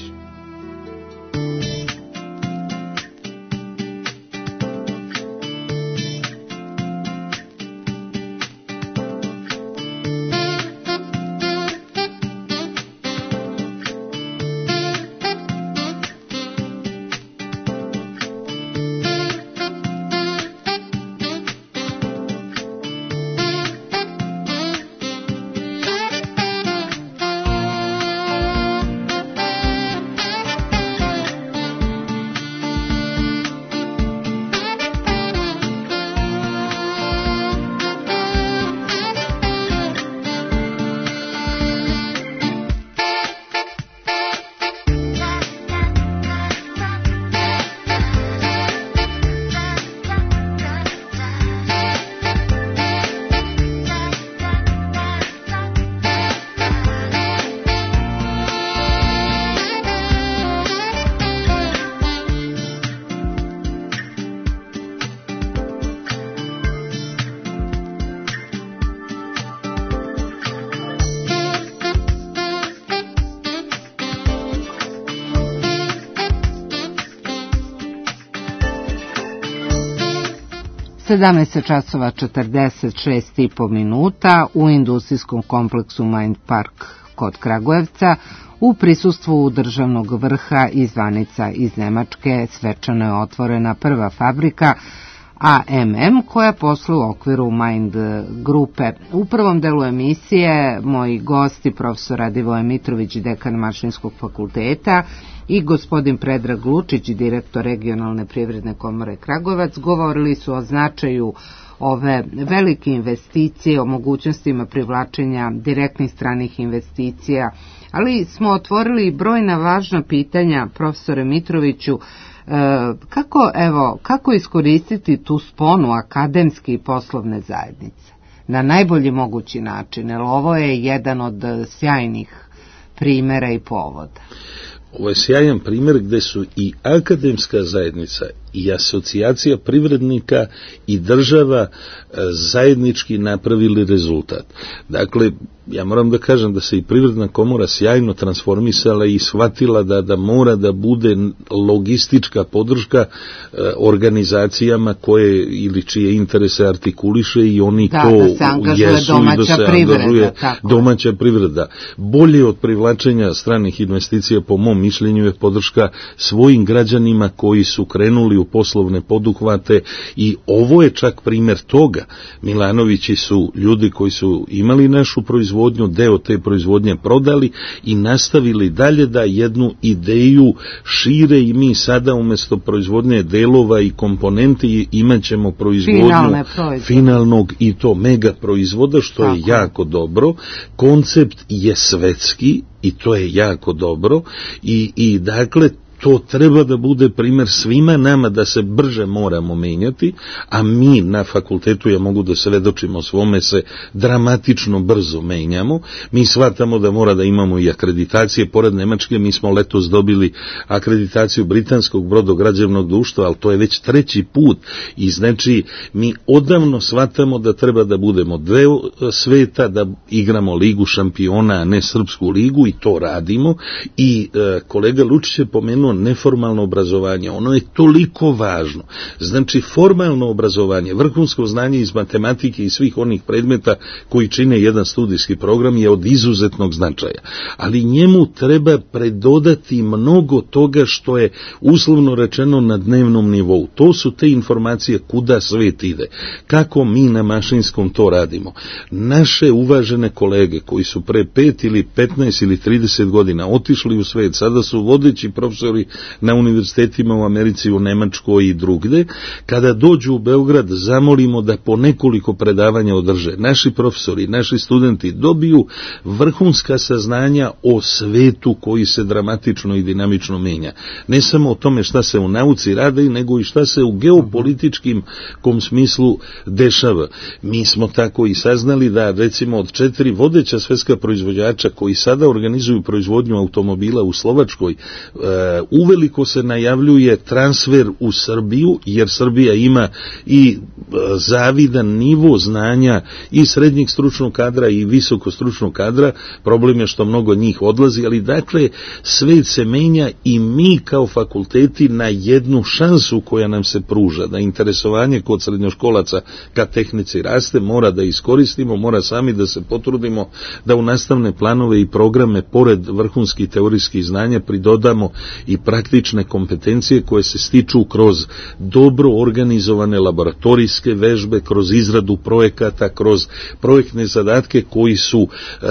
Sedamnaest časova 46,5 minuta u industrijskom kompleksu Mind Park kod Kragujevca u prisustvu državnog vrha i zvanica iz Nemačke svečano je otvorena prva fabrika AMM koja posluje u okviru Mind grupe. U prvom delu emisije moji gosti profesor Radivoje Mitrović, dekan Mašinskog fakulteta, i gospodin Predrag Lučić, direktor regionalne privredne komore Kragujevac, govorili su o značaju ove velike investicije, o mogućnostima privlačenja direktnih stranih investicija, ali smo otvorili brojna važna pitanja, profesore Mitroviću, kako iskoristiti tu sponu akademske i poslovne zajednice na najbolji mogući način, jer ovo je jedan od sjajnih primjera i povoda. Ovo je sjajan primjer gdje su i akademska zajednica i asocijacija privrednika i država zajednički napravili rezultat. Dakle, ja moram da kažem da se i privredna komora sjajno transformisala i shvatila da mora da bude logistička podrška organizacijama koje ili čije interese artikuliše i oni to jesu i da se angažuje domaća privreda. Bolje od privlačenja stranih investicija po mom mišljenju je podrška svojim građanima koji su krenuli u poslovne poduhvate i ovo je čak primjer toga. Milanovići su ljudi koji su imali našu proizvodnju, deo te proizvodnje prodali i nastavili dalje da jednu ideju šire i mi sada umjesto proizvodnje delova i komponenti imat ćemo proizvodnju finalnog i to mega proizvoda, što je jako dobro. Koncept je svetski i to je jako dobro i dakle to treba da bude primjer svima nama da se brže moramo menjati, a mi na fakultetu, ja mogu da svedočimo svome, se dramatično brzo menjamo. Mi shvatamo da mora da imamo i akreditacije, pored Nemačke mi smo letos dobili akreditaciju Britanskog brodograđevnog društva, ali to je već 3. put i znači mi odavno shvatamo da treba da budemo deo sveta, da igramo ligu šampiona, a ne srpsku ligu i to radimo i kolega Lučić je pomenuo ono neformalno obrazovanje, ono je toliko važno. Znači, formalno obrazovanje, vrhunsko znanje iz matematike i svih onih predmeta koji čine jedan studijski program je od izuzetnog značaja. Ali njemu treba predodati mnogo toga što je uslovno rečeno na dnevnom nivou. To su te informacije kuda svet ide. Kako mi na mašinskom to radimo. Naše uvažene kolege koji su pre 5 ili 15 ili 30 godina otišli u svet, sada su vodeći profesori na univerzitetima u Americi, u Nemačkoj i drugde, kada dođu u Beograd zamolimo da po nekoliko predavanja održe. Naši profesori, naši studenti dobiju vrhunska saznanja o svetu koji se dramatično i dinamično menja. Ne samo o tome šta se u nauci radi, nego i šta se u geopolitičkim smislu dešava. Mi smo tako i saznali da recimo od 4 vodeća svetska proizvođača koji sada organizuju proizvodnju automobila u Slovačkoj, uveliko se najavljuje transfer u Srbiju, jer Srbija ima i zavidan nivo znanja i srednjeg stručnog kadra i visoko stručnog kadra. Problem je što mnogo njih odlazi, ali dakle svet se menja i mi kao fakulteti na jednu šansu koja nam se pruža, da interesovanje kod srednjoškolaca ka tehnici raste, mora da iskoristimo, mora sami da se potrudimo da u nastavne planove i programe pored vrhunskih teorijskih znanja pridodamo i praktične kompetencije koje se stiču kroz dobro organizovane laboratorijske vežbe, kroz izradu projekata, kroz projektne zadatke koji su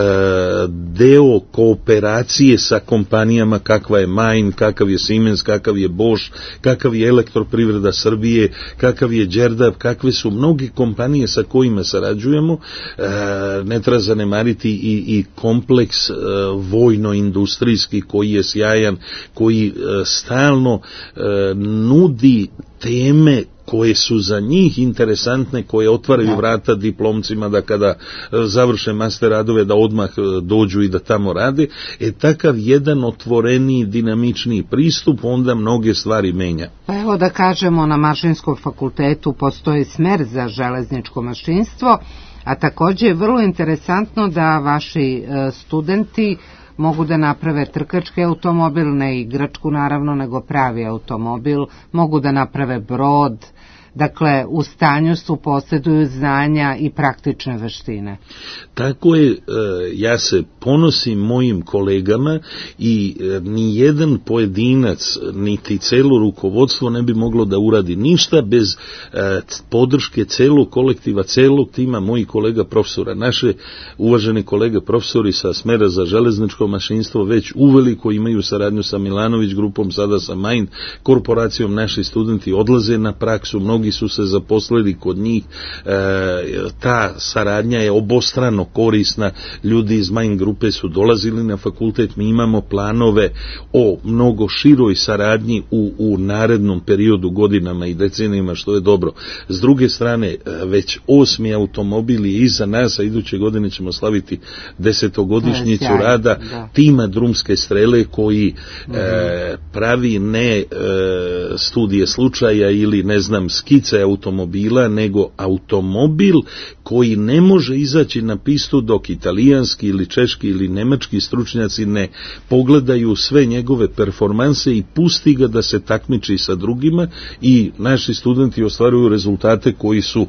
deo kooperacije sa kompanijama kakva je Main, kakav je Siemens, kakav je Bosch, kakav je Elektroprivreda Srbije, kakav je Đerdap, kakve su mnoge kompanije sa kojima sarađujemo. Ne treba zanemariti i kompleks vojno-industrijski koji je sjajan, koji stalno nudi teme koje su za njih interesantne, koje otvaraju vrata diplomcima da kada završe master radove da odmah dođu i da tamo rade. Takav jedan otvoreniji, dinamičniji pristup onda mnoge stvari menja. Pa evo da kažemo, na Mašinskom fakultetu postoji smer za železničko mašinstvo, a takođe je vrlo interesantno da vaši studenti mogu da naprave trkački automobil, ne igračku naravno, nego pravi automobil, mogu da naprave brod, dakle u stanju su, posjeduju znanja i praktične veštine. Tako je, ja se ponosim mojim kolegama i ni jedan pojedinac, niti celo rukovodstvo ne bi moglo da uradi ništa bez podrške celog kolektiva, celog tima mojih kolega profesora. Naše uvažene kolege profesori sa smera za železničko mašinstvo već uveliko imaju saradnju sa Milanović grupom, sada sa Main korporacijom. Naši studenti odlaze na praksu, mnogi su se zaposlili kod njih, ta saradnja je obostrano korisna, ljudi iz Main grupe su dolazili na fakultet, mi imamo planove o mnogo široj saradnji u narednom periodu, godinama i decenijama, što je dobro. S druge strane, već 8. automobil je iza nas, a iduće godine ćemo slaviti 10-godišnjicu rada tima drumske strele koji pravi ne studije slučaja ili ne znam skice automobila, nego automobil koji ne može izaći na pistu dok italijanski ili češki ili nemački stručnjaci ne pogledaju sve njegove performanse i pusti ga da se takmiči sa drugima, i naši studenti ostvaruju rezultate koji su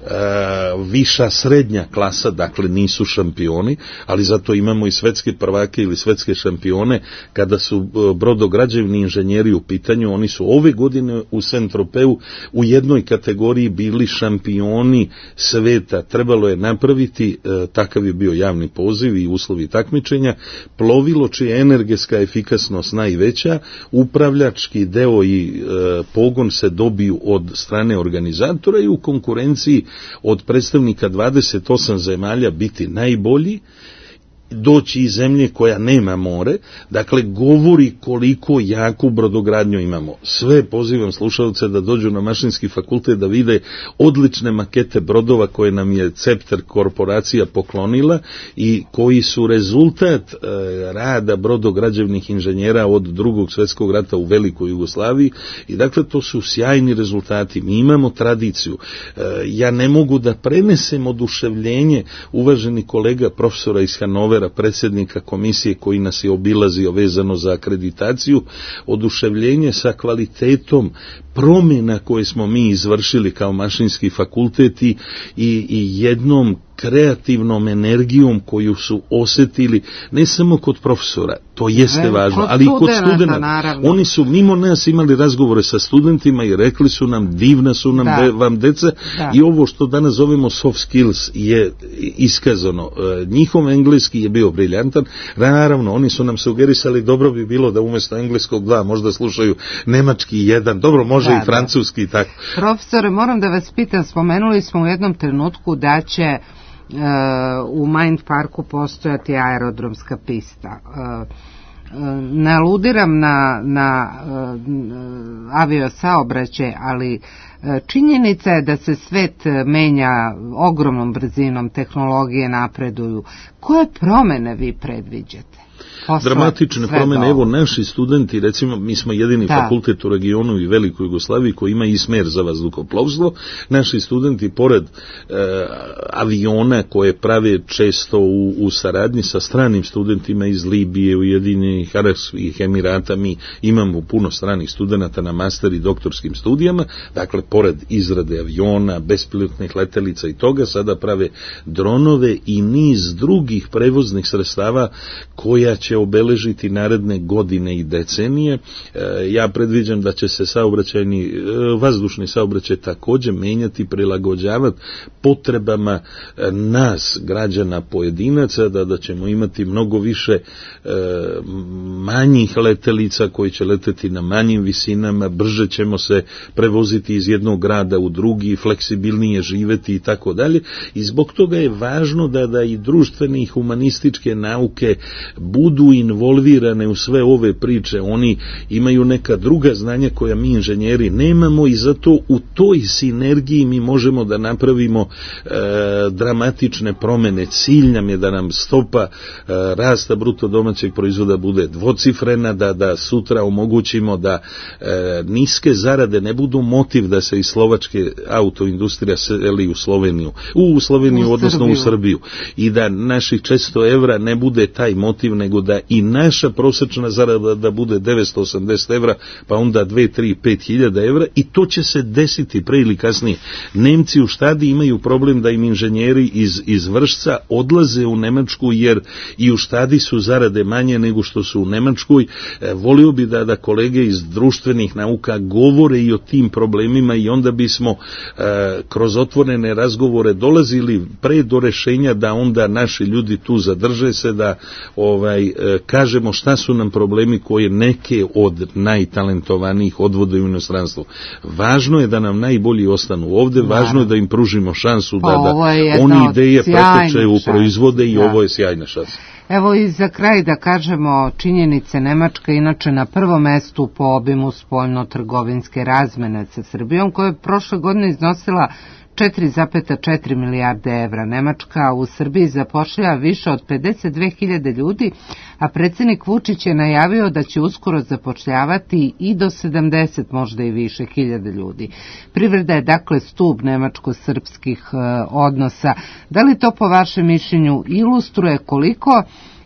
viša srednja klasa, dakle nisu šampioni, ali zato imamo i svetske prvake ili svetske šampione. Kada su brodograđevni inženjeri u pitanju, oni su ove godine u Saint-Tropeu u jednoj kategoriji bili šampioni sveta. Trebalo je napraviti, takav je bio javni poziv i uslovi takmičenja, plovilo čija je energetska efikasnost najveća, upravljački deo i pogon se dobiju od strane organizatora i u konkurenciji od predstavnika 28 zemalja biti najbolji, doći iz zemlje koja nema more. Dakle, govori koliko jaku brodogradnju imamo. Sve pozivam slušalce da dođu na Mašinski fakultet da vide odlične makete brodova koje nam je Cepter korporacija poklonila i koji su rezultat rada brodograđevnih inženjera od Drugog svjetskog rata u Velikoj Jugoslaviji, i dakle to su sjajni rezultati. Mi imamo tradiciju. Ja ne mogu da prenesem oduševljenje uvaženi kolega profesora iz Hanovera provera predsjednika komisije koji nas je obilazio vezano za akreditaciju, oduševljenje sa kvalitetom promjena koje smo mi izvršili kao mašinski fakultet i jednom kreativnom energijom koju su osjetili ne samo kod profesora, to jeste važno, ali i kod studenata. Oni su mimo nas imali razgovore sa studentima i rekli su nam divna su nam vam deca i ovo što danas zovemo soft skills je iskazano. Njihov engleski je bio briljantan, naravno oni su nam sugerisali dobro bi bilo da umjesto engleskog 2 možda slušaju nemački 1, dobro može i francuski i tako. Profesore, moram da vas pitam, spomenuli smo u jednom trenutku da će u Mind Parku postojati aerodromska pista. Ne aludiram na aviosaobraćaj, ali činjenica je da se svet menja ogromnom brzinom, tehnologije napreduju. Koje promjene vi predviđate? Dramatične promjene, evo naši studenti, recimo mi smo jedini fakultet u regionu i Velikoj Jugoslaviji koji ima i smer za vazduhoplovstvo, naši studenti pored aviona koje prave često u saradnji sa stranim studentima iz Libije, Ujedinjenih Arapskih Emirata, mi imamo puno stranih studenata na master i doktorskim studijama, dakle pored izrade aviona, bespilotnih letelica i toga, sada prave dronove i niz drugih prevoznih sredstava koja će obeležiti naredne godine i decenije. Ja predviđam da će se vazdušni saobraćaj također menjati, prilagođavati potrebama nas, građana, pojedinaca, da ćemo imati mnogo više manjih letelica koji će leteti na manjim visinama, brže ćemo se prevoziti iz jednog grada u drugi, fleksibilnije živeti i tako dalje. I zbog toga je važno da i društvene i humanističke nauke budu involvirane u sve ove priče. Oni imaju neka druga znanja koja mi inženjeri nemamo i zato u toj sinergiji mi možemo da napravimo dramatične promjene. Cilj nam je da nam stopa rasta bruto domaćeg proizvoda bude dvocifrena, da sutra omogućimo da niske zarade ne budu motiv da se iz slovačke autoindustrija seli u Sloveniju, odnosno u Srbiju. I da naših 400 evra ne bude taj motiv, nego da i naša prosječna zarada da bude 980 evra, pa onda 2, 3, 5 hiljada evra i to će se desiti pre ili kasnije. Nemci u Štadi imaju problem da im inženjeri iz Vršca odlaze u Nemačku jer i u Štadi su zarade manje nego što su u Nemačkoj. Volio bi da kolege iz društvenih nauka govore i o tim problemima i onda bismo kroz otvorene razgovore dolazili pre do rešenja da onda naši ljudi tu zadrže se, da kažemo šta su nam problemi koje neke od najtalentovanijih odvode u inostranstvo. Važno je da nam najbolji ostanu ovde, važno je da im pružimo šansu da oni ideje pretoče u proizvode i ovo je sjajna šansa. Evo i za kraj da kažemo činjenice, Nemačka inače na prvom mestu po obimu spoljno-trgovinske razmene sa Srbijom, koja je prošle godine iznosila 4,4 milijarde evra. Nemačka u Srbiji zapošljava više od 52.000 ljudi, a predsjednik Vučić je najavio da će uskoro zapošljavati i do 70, možda i više hiljada ljudi. Privreda je dakle stub nemačko-srpskih odnosa. Da li to po vašem mišljenju ilustruje koliko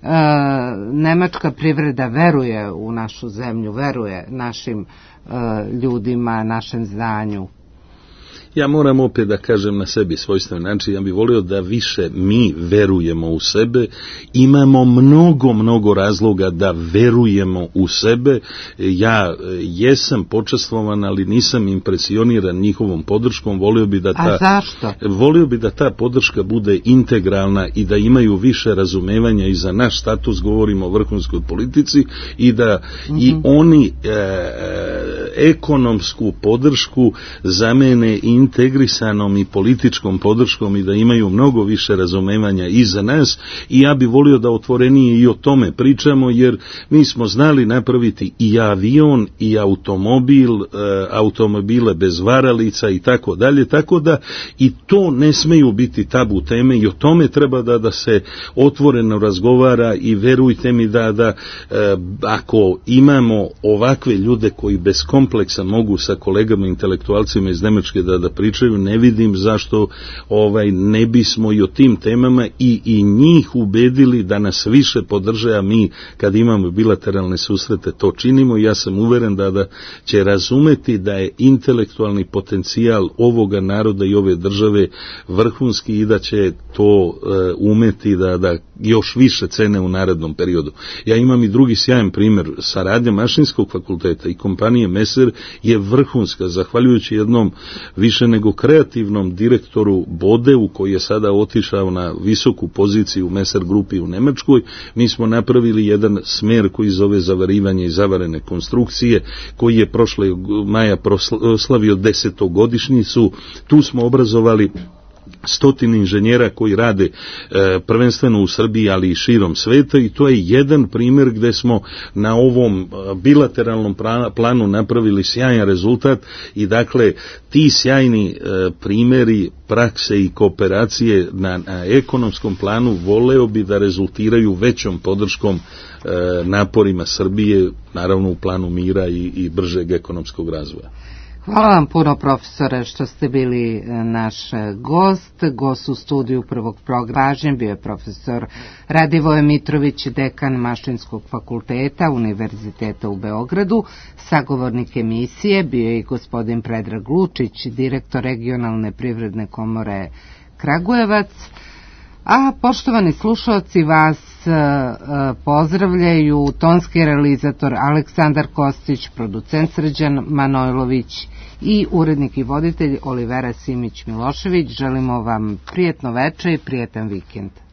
nemačka privreda veruje u našu zemlju, veruje našim ljudima, našem znanju? Ja moram opet da kažem na sebi svojstven način, ja bih volio da više mi verujemo u sebe, imamo mnogo razloga da verujemo u sebe. Ja jesam počastvovan, ali nisam impresioniran njihovom podrškom, volio bi da ta podrška bude integralna i da imaju više razumevanja i za naš status, govorimo o vrhunskoj politici, i da i oni ekonomsku podršku zamene integrisanom i političkom podrškom i da imaju mnogo više razumevanja i za nas. I ja bih volio da otvorenije i o tome pričamo, jer mi smo znali napraviti i avion i automobile bez varalica i tako dalje, tako da i to ne smeju biti tabu teme i o tome treba da se otvoreno razgovara. I verujte mi da ako imamo ovakve ljude koji bez kompleksa mogu sa kolegama intelektualcima iz Nemačke da da pričaju, ne vidim zašto ne bismo i o tim temama i njih ubedili da nas više podrže, a mi kad imamo bilateralne susrete to činimo. Ja sam uveren da će razumeti da je intelektualni potencijal ovoga naroda i ove države vrhunski i da će to umeti da još više cene u narednom periodu. Ja imam i drugi sjajan primjer. Saradnja Mašinskog fakulteta i kompanije Meser je vrhunska, zahvaljujući jednom više nego kreativnom direktoru Bodeu, koji je sada otišao na visoku poziciju u Meser grupi u Nemačkoj. Mi smo napravili jedan smer koji zove zavarivanje i zavarene konstrukcije, koji je prošle maja proslavio 10. godišnjicu. Tu smo obrazovali 100 inženjera koji rade prvenstveno u Srbiji, ali i širom sveta, i to je jedan primjer gde smo na ovom bilateralnom planu napravili sjajan rezultat. I dakle, ti sjajni primjeri prakse i kooperacije na ekonomskom planu voleo bi da rezultiraju većom podrškom naporima Srbije, naravno u planu mira i bržeg ekonomskog razvoja. Hvala vam puno, profesore, što ste bili naš gost u studiju prvog programa. Važan bio je profesor Radivoje Mitrović, dekan Mašinskog fakulteta Univerziteta u Beogradu. Sagovornik emisije bio je i gospodin Predrag Lučić, direktor regionalne privredne komore Kragujevac. A poštovani slušalci, vas pozdravljaju tonski realizator Aleksandar Kostić, producent Srđan Manojlović i urednik i voditelj Olivera Simić-Milošević. Želimo vam prijetno veče i prijetan vikend.